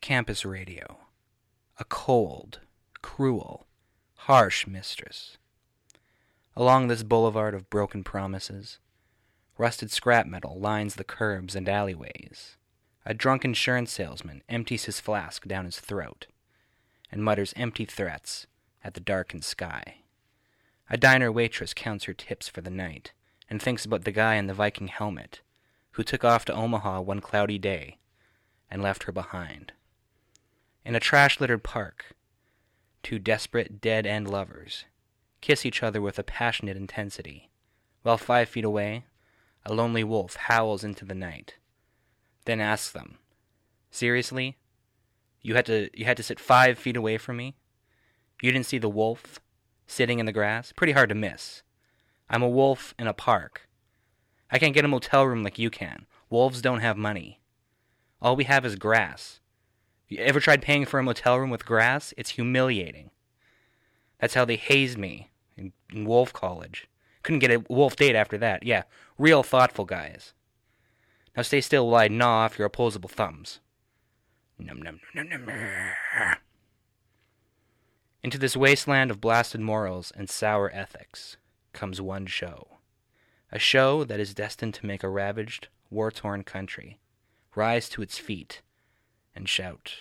Campus radio. A cold, cruel, harsh mistress. Along this boulevard of broken promises, rusted scrap metal lines the curbs and alleyways. A drunk insurance salesman empties his flask down his throat and mutters empty threats at the darkened sky. A diner waitress counts her tips for the night and thinks about the guy in the Viking helmet who took off to Omaha one cloudy day and left her behind. In a trash-littered park, two desperate, dead-end lovers kiss each other with a passionate intensity, while 5 feet away, a lonely wolf howls into the night, then asks them, "Seriously? You had to sit 5 feet away from me? You didn't see the wolf sitting in the grass? Pretty hard to miss. I'm a wolf in a park. I can't get a motel room like you can. Wolves don't have money. All we have is grass. You ever tried paying for a motel room with grass? It's humiliating. That's how they hazed me in Wolf College. Couldn't get a wolf date after that. Yeah, real thoughtful guys. Now stay still while I gnaw off your opposable thumbs." Num num num num num. Into this wasteland of blasted morals and sour ethics comes one show. A show that is destined to make a ravaged, war-torn country rise to its feet and shout.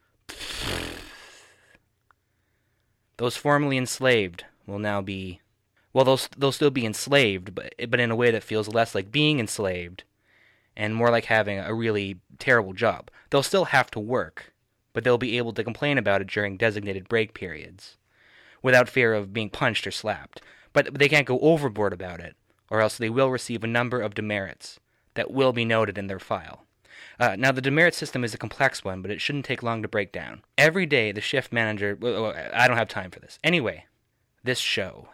Those formerly enslaved will now be... Well, they'll still be enslaved, but in a way that feels less like being enslaved and more like having a really terrible job. They'll still have to work, but they'll be able to complain about it during designated break periods, without fear of being punched or slapped. But they can't go overboard about it, or else they will receive a number of demerits that will be noted in their file. Now, the demerit system is a complex one, but it shouldn't take long to break down. Every day, the shift manager... I don't have time for this. Anyway, this show...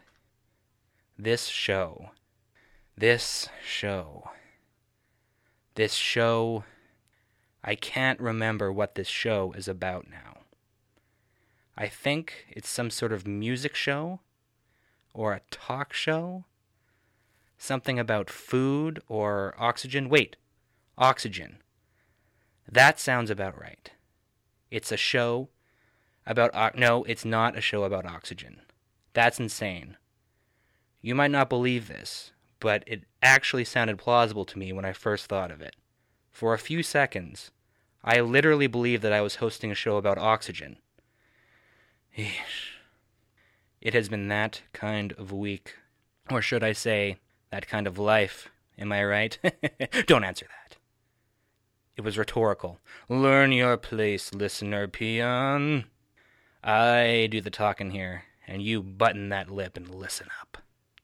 I can't remember what this show is about now. I think it's some sort of music show or a talk show. Something about food or oxygen. Wait, oxygen. That sounds about right. It's a show about... No, it's not a show about oxygen. That's insane. You might not believe this, but it actually sounded plausible to me when I first thought of it. For a few seconds, I literally believed that I was hosting a show about oxygen. It has been that kind of week. Or should I say, that kind of life. Am I right? Don't answer that. It was rhetorical. Learn your place, listener peon. I do the talking here, and you button that lip and listen up.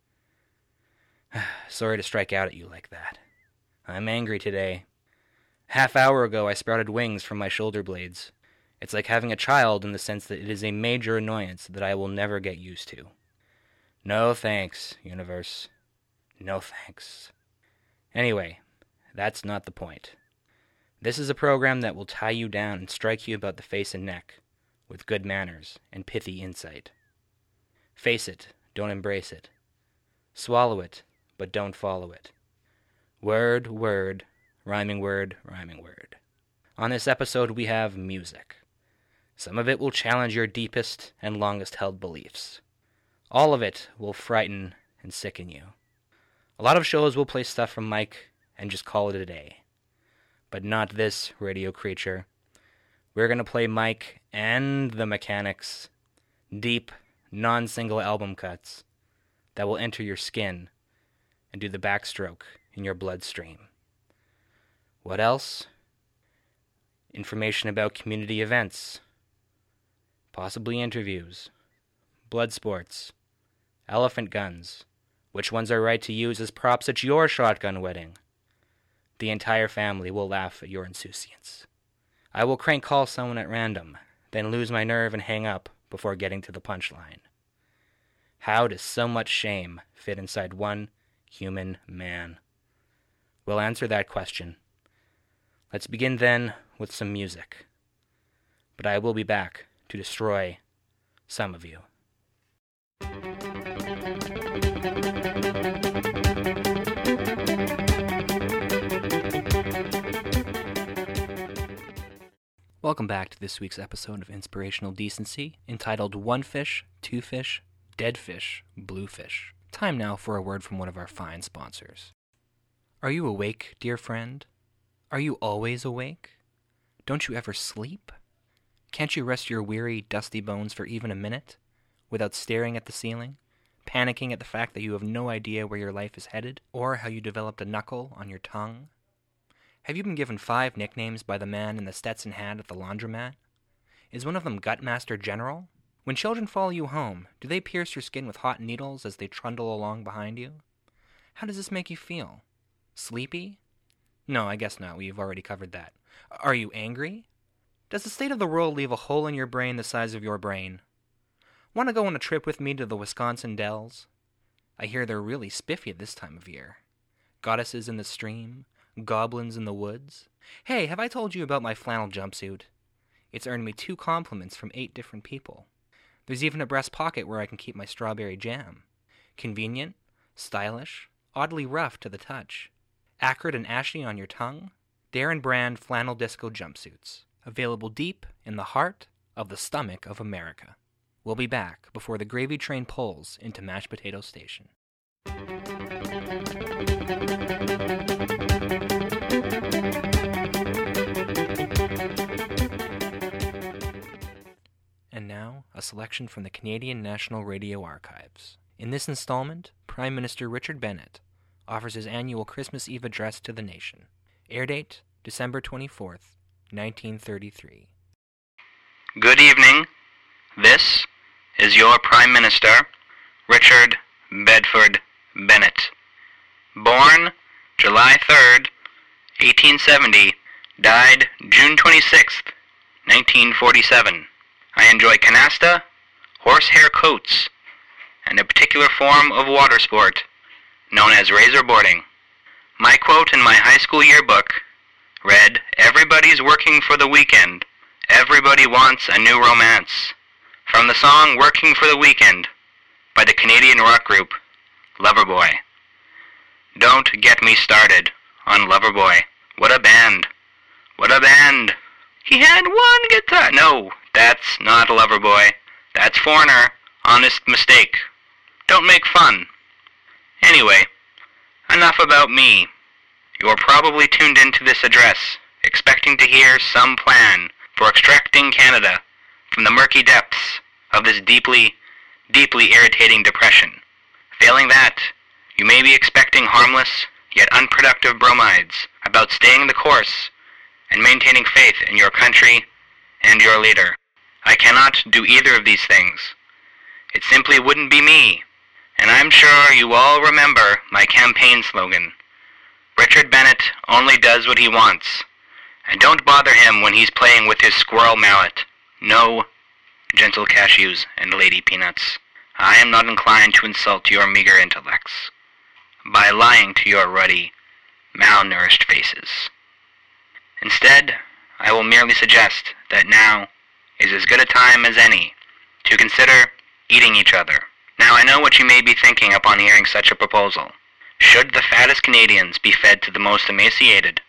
Sorry to strike out at you like that. I'm angry today. Half-hour ago, I sprouted wings from my shoulder blades. It's like having a child in the sense that it is a major annoyance that I will never get used to. No thanks, universe. No thanks. Anyway, that's not the point. This is a program that will tie you down and strike you about the face and neck with good manners and pithy insight. Face it, don't embrace it. Swallow it, but don't follow it. Word, word, rhyming word, rhyming word. On this episode, we have music. Some of it will challenge your deepest and longest-held beliefs. All of it will frighten and sicken you. A lot of shows will play stuff from Mike and just call it a day. But not this radio creature. We're going to play Mike and the Mechanics' deep, non-single album cuts that will enter your skin and do the backstroke in your bloodstream. What else? Information about community events, possibly interviews, blood sports, elephant guns, which ones are right to use as props at your shotgun wedding. The entire family will laugh at your insouciance. I will crank call someone at random, then lose my nerve and hang up before getting to the punchline. How does so much shame fit inside one human man? We'll answer that question. Let's begin then with some music. But I will be back to destroy some of you. Welcome back to this week's episode of Inspirational Decency, entitled One Fish, Two Fish, Dead Fish, Blue Fish. Time now for a word from one of our fine sponsors. Are you awake, dear friend? Are you always awake? Don't you ever sleep? Can't you rest your weary, dusty bones for even a minute, without staring at the ceiling, panicking at the fact that you have no idea where your life is headed, or how you developed a knuckle on your tongue? Have you been given 5 nicknames by the man in the Stetson hat at the laundromat? Is one of them Gutmaster General? When children follow you home, do they pierce your skin with hot needles as they trundle along behind you? How does this make you feel? Sleepy? No, I guess not. We've already covered that. Are you angry? Does the state of the world leave a hole in your brain the size of your brain? Want to go on a trip with me to the Wisconsin Dells? I hear they're really spiffy at this time of year. Goddesses in the stream, goblins in the woods. Hey, have I told you about my flannel jumpsuit? It's earned me 2 compliments from 8 different people. There's even a breast pocket where I can keep my strawberry jam. Convenient, stylish, oddly rough to the touch. Acrid and ashy on your tongue. Darren Brand flannel disco jumpsuits. Available deep in the heart of the stomach of America. We'll be back before the gravy train pulls into Mashed Potato Station. And now, a selection from the Canadian National Radio Archives. In this installment, Prime Minister Richard Bennett offers his annual Christmas Eve address to the nation. Airdate, December 24th, 1933. Good evening. This is your Prime Minister, Richard Bedford Bennett. Born July 3rd, 1870, died June 26th, 1947. I enjoy canasta, horsehair coats, and a particular form of water sport known as razor boarding. My quote in my high school yearbook read, "Everybody's working for the weekend. Everybody wants a new romance." From the song Working for the Weekend by the Canadian rock group Loverboy. Don't get me started on Loverboy. What a band. What a band. He had one guitar. No, that's not Loverboy. That's Foreigner. Honest mistake. Don't make fun. Anyway, enough about me. You're probably tuned into this address, expecting to hear some plan for extracting Canada from the murky depths of this deeply, deeply irritating depression. Failing that, you may be expecting harmless, yet unproductive bromides about staying the course and maintaining faith in your country and your leader. I cannot do either of these things. It simply wouldn't be me, and I'm sure you all remember my campaign slogan. Richard Bennett only does what he wants, and don't bother him when he's playing with his squirrel mallet. No, gentle cashews and lady peanuts, I am not inclined to insult your meager intellects by lying to your ruddy, malnourished faces. Instead, I will merely suggest that now is as good a time as any to consider eating each other. Now I know what you may be thinking upon hearing such a proposal. Should the fattest Canadians be fed to the most emaciated?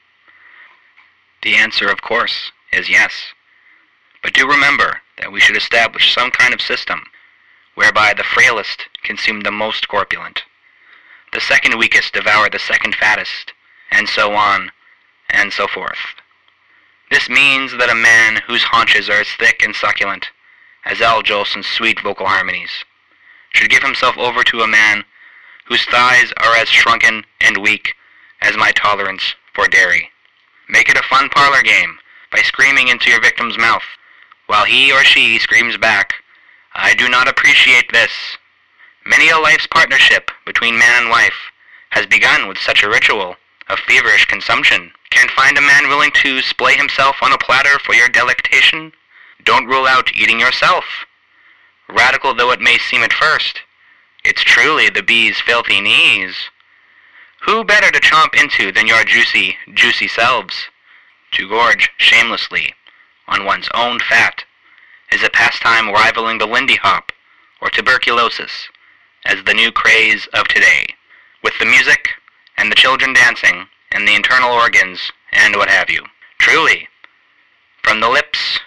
The answer, of course, is yes. But do remember that we should establish some kind of system whereby the frailest consume the most corpulent, the second weakest devour the second fattest, and so on and so forth. This means that a man whose haunches are as thick and succulent as Al Jolson's sweet vocal harmonies should give himself over to a man whose thighs are as shrunken and weak as my tolerance for dairy. Make it a fun parlor game by screaming into your victim's mouth, while he or she screams back, "I do not appreciate this." Many a life's partnership between man and wife has begun with such a ritual of feverish consumption. Can't find a man willing to splay himself on a platter for your delectation? Don't rule out eating yourself. Radical though it may seem at first, it's truly the bee's filthy knees. Who better to chomp into than your juicy, juicy selves? To gorge shamelessly on one's own fat is a pastime rivaling the Lindy Hop or tuberculosis as the new craze of today, with the music and the children dancing and the internal organs and what have you. Truly, from the lips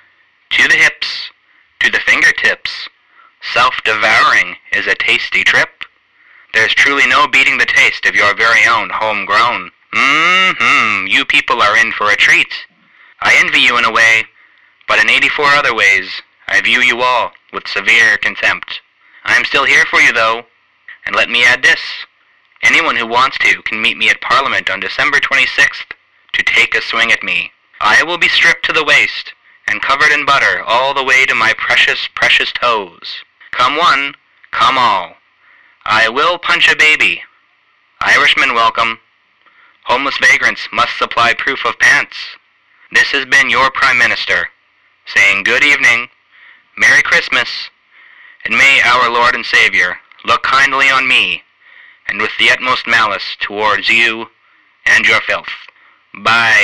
Devouring is a tasty trip. There's truly no beating the taste of your very own homegrown. You people are in for a treat. I envy you in a way, but in 84 other ways, I view you all with severe contempt. I am still here for you, though, and let me add this. Anyone who wants to can meet me at Parliament on December 26th to take a swing at me. I will be stripped to the waist and covered in butter all the way to my precious, precious toes. Come one, come all. I will punch a baby. Irishmen welcome. Homeless vagrants must supply proof of pants. This has been your Prime Minister, saying good evening, Merry Christmas, and may our Lord and Savior look kindly on me, and with the utmost malice towards you and your filth. Bye.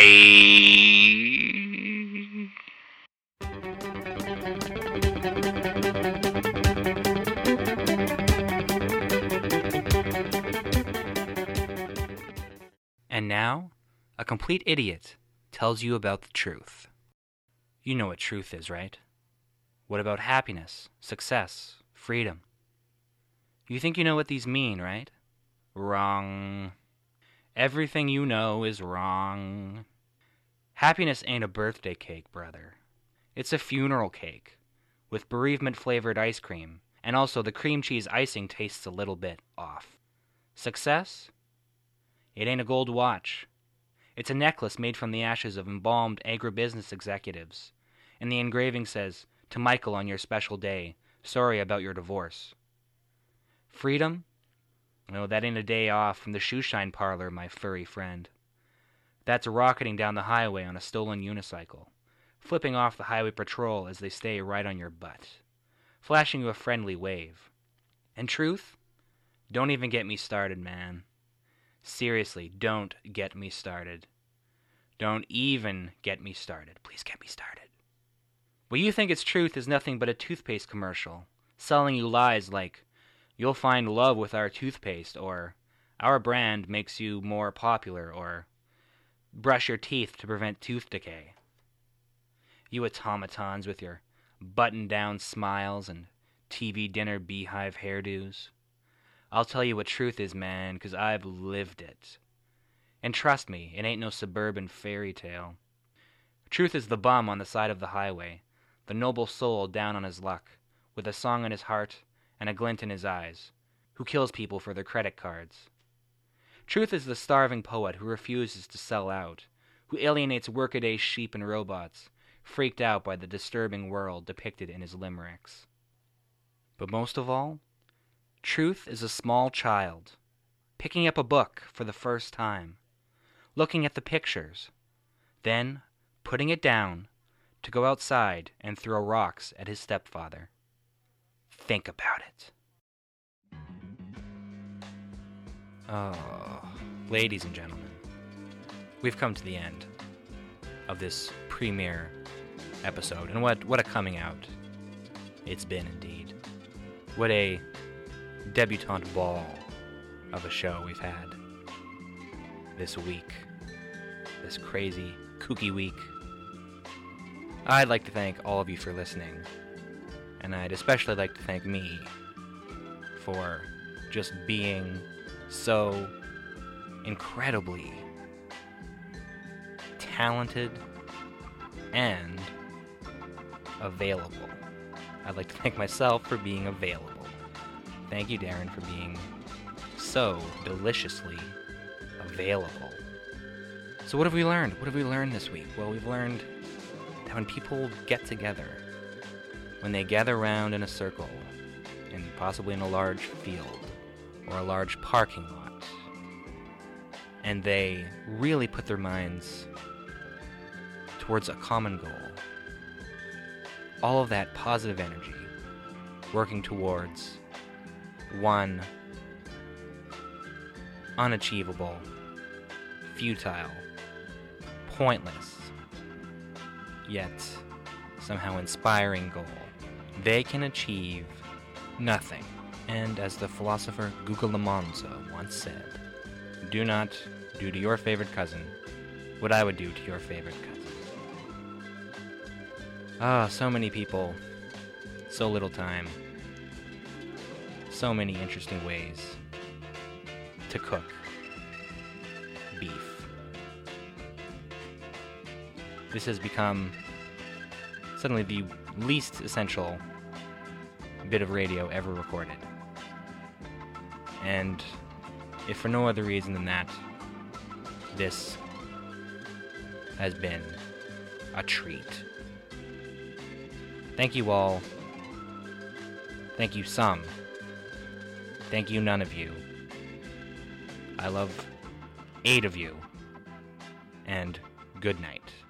And now, a complete idiot tells you about the truth. You know what truth is, right? What about happiness, success, freedom? You think you know what these mean, right? Wrong. Everything you know is wrong. Happiness ain't a birthday cake, brother. It's a funeral cake, with bereavement-flavored ice cream, and also the cream cheese icing tastes a little bit off. Success? It ain't a gold watch. It's a necklace made from the ashes of embalmed agribusiness executives, and the engraving says, "To Michael on your special day, sorry about your divorce." Freedom? No, that ain't a day off from the shoeshine parlor, my furry friend. That's rocketing down the highway on a stolen unicycle, flipping off the highway patrol as they stay right on your butt, flashing you a friendly wave. And truth? Don't even get me started, man. Seriously, don't get me started. Don't even get me started. Please get me started. What you think is truth is nothing but a toothpaste commercial, selling you lies like, "You'll find love with our toothpaste," or "Our brand makes you more popular," or "Brush your teeth to prevent tooth decay." You automatons with your button-down smiles and TV dinner beehive hairdos. I'll tell you what truth is, man, 'cause I've lived it. And trust me, it ain't no suburban fairy tale. Truth is the bum on the side of the highway, the noble soul down on his luck, with a song in his heart and a glint in his eyes, who kills people for their credit cards. Truth is the starving poet who refuses to sell out, who alienates workaday sheep and robots, freaked out by the disturbing world depicted in his limericks. But most of all, truth is a small child, picking up a book for the first time, looking at the pictures, then putting it down to go outside and throw rocks at his stepfather. Think about it. Oh, ladies and gentlemen, we've come to the end of this premiere episode, and what a coming out it's been indeed. What a debutante ball of a show we've had this week, this crazy, kooky week. I'd like to thank all of you for listening, and I'd especially like to thank me for just being so incredibly talented and available. I'd like to thank myself for being available. Thank you, Darren, for being so deliciously available. So what have we learned? What have we learned this week? Well, we've learned that when people get together, when they gather around in a circle, and possibly in a large field, or a large parking lot, and they really put their minds towards a common goal, all of that positive energy working towards one unachievable, futile, pointless, yet somehow inspiring goal, they can achieve nothing. And as the philosopher Guga Lamanza once said, do not do to your favorite cousin what I would do to your favorite cousin. Ah, so many people, so little time. so many interesting ways to cook beef. This has become suddenly the least essential bit of radio ever recorded. And if for no other reason than that, this has been a treat. Thank you all. Thank you some. Thank you none of you. I love 8 of you. And good night.